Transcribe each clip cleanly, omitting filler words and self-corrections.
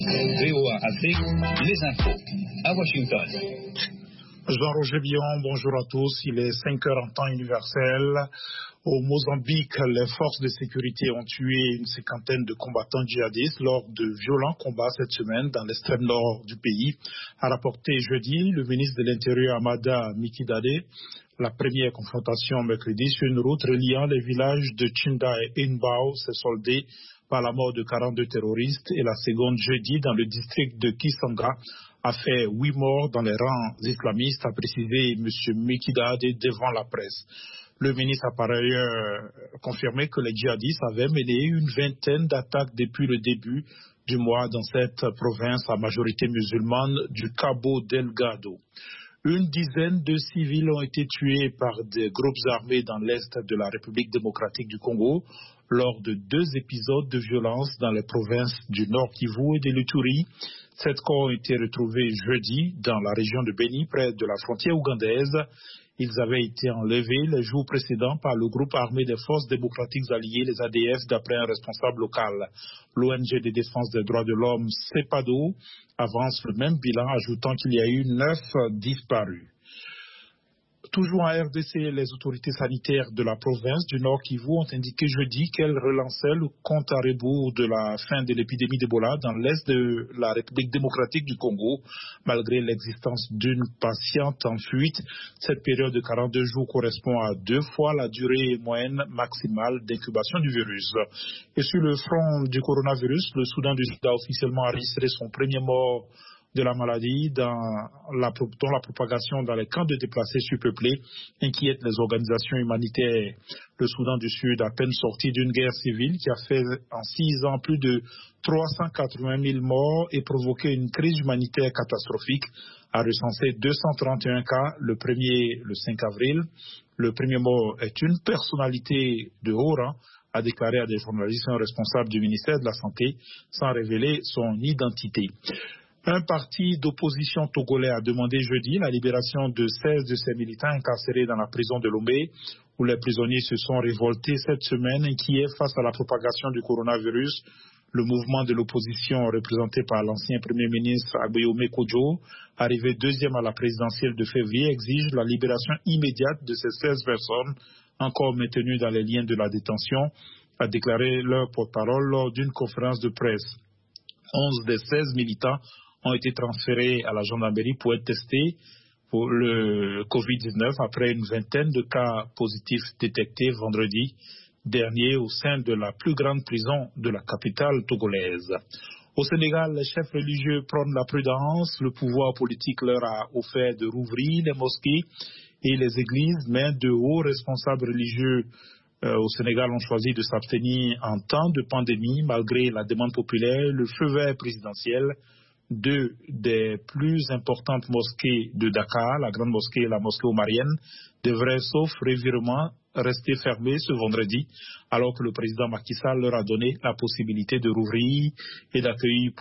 VOA Afrique, les infos à Washington. Jean-Roger Billon, bonjour à tous. Il est 5 heures en temps universel. Au Mozambique, les forces de sécurité ont tué une cinquantaine de combattants djihadistes lors de violents combats cette semaine dans l'extrême nord du pays, a rapporté jeudi le ministre de l'Intérieur Amada Mikidade. La première confrontation mercredi sur une route reliant les villages de Chinda et Inbao s'est soldée par la mort de 42 terroristes et la seconde jeudi dans le district de Kisanga a fait 8 morts dans les rangs islamistes, a précisé M. Mikidade devant la presse. Le ministre a par ailleurs confirmé que les djihadistes avaient mené une vingtaine d'attaques depuis le début du mois dans cette province à majorité musulmane du Cabo Delgado. Une dizaine de civils ont été tués par des groupes armés dans l'est de la République démocratique du Congo lors de 2 épisodes de violence dans les provinces du Nord Kivu et de l'Ituri. 7 corps ont été retrouvés jeudi dans la région de Beni, près de la frontière ougandaise. Ils avaient été enlevés les jours précédents par le groupe armé des forces démocratiques alliées, les ADF, d'après un responsable local. L'ONG de défense des droits de l'homme, CEPADO, avance le même bilan, ajoutant qu'il y a eu 9 disparus. Toujours en RDC, les autorités sanitaires de la province du Nord Kivu ont indiqué jeudi qu'elles relançaient le compte à rebours de la fin de l'épidémie d'Ebola dans l'est de la République démocratique du Congo, malgré l'existence d'une patiente en fuite. Cette période de 42 jours correspond à 2 fois la durée moyenne maximale d'incubation du virus. Et sur le front du coronavirus, le Soudan du Sud a officiellement enregistré son premier mort de la maladie dont la propagation dans les camps de déplacés surpeuplés inquiète les organisations humanitaires. Le Soudan du Sud, à peine sorti d'une guerre civile qui a fait en 6 ans plus de 380 000 morts et provoqué une crise humanitaire catastrophique, a recensé 231 cas le 5 avril. Le premier mort est une personnalité de haut rang, a déclaré à des journalistes un responsable du ministère de la Santé sans révéler son identité. Un parti d'opposition togolais a demandé jeudi la libération de 16 de ses militants incarcérés dans la prison de Lomé, où les prisonniers se sont révoltés cette semaine, inquiets face à la propagation du coronavirus. Le mouvement de l'opposition, représenté par l'ancien Premier ministre Agbeyome Kodjo, arrivé 2e à la présidentielle de février, exige la libération immédiate de ces 16 personnes encore maintenues dans les liens de la détention, a déclaré leur porte-parole lors d'une conférence de presse. 11 des 16 militants ont été transférés à la gendarmerie pour être testés pour le Covid-19 après une vingtaine de cas positifs détectés vendredi dernier au sein de la plus grande prison de la capitale togolaise. Au Sénégal, les chefs religieux prônent la prudence. Le pouvoir politique leur a offert de rouvrir les mosquées et les églises, mais de hauts responsables religieux au Sénégal ont choisi de s'abstenir en temps de pandémie malgré la demande populaire. Le feu vert présidentiel, 2 des plus importantes mosquées de Dakar, la grande mosquée et la mosquée omarienne, devraient, sauf revirement, rester fermées ce vendredi, alors que le président Macky Sall leur a donné la possibilité de rouvrir et d'accueillir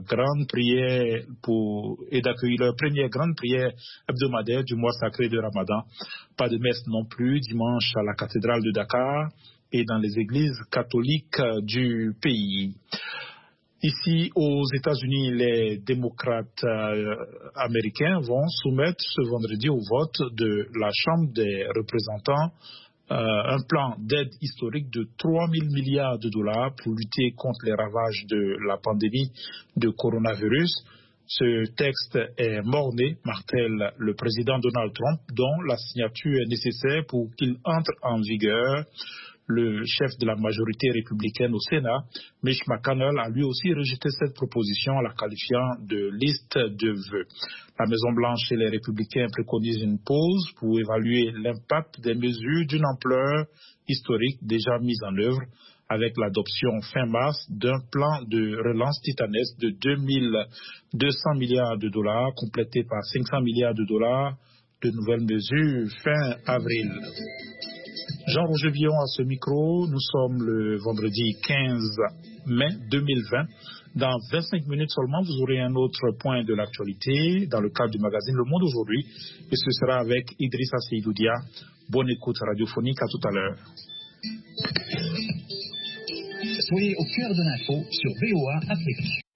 leur première grande prière hebdomadaire du mois sacré de Ramadan. Pas de messe non plus dimanche à la cathédrale de Dakar et dans les églises catholiques du pays. Ici, aux États-Unis, les démocrates américains vont soumettre ce vendredi au vote de la Chambre des représentants un plan d'aide historique de 3 000 milliards de dollars pour lutter contre les ravages de la pandémie de coronavirus. Ce texte est mort-né, martèle le président Donald Trump, dont la signature est nécessaire pour qu'il entre en vigueur. Le chef de la majorité républicaine au Sénat, Mitch McConnell, a lui aussi rejeté cette proposition en la qualifiant de liste de vœux. La Maison-Blanche et les républicains préconisent une pause pour évaluer l'impact des mesures d'une ampleur historique déjà mise en œuvre avec l'adoption fin mars d'un plan de relance titanesque de 200 milliards de dollars, complété par 500 milliards de dollars de nouvelles mesures fin avril. Jean-Roger Billon à ce micro. Nous sommes le vendredi 15 mai 2020. Dans 25 minutes seulement, vous aurez un autre point de l'actualité dans le cadre du magazine Le Monde aujourd'hui. Et ce sera avec Idrissa Seydoudia. Bonne écoute radiophonique. À tout à l'heure. Soyez au cœur de l'info sur VOA Afrique.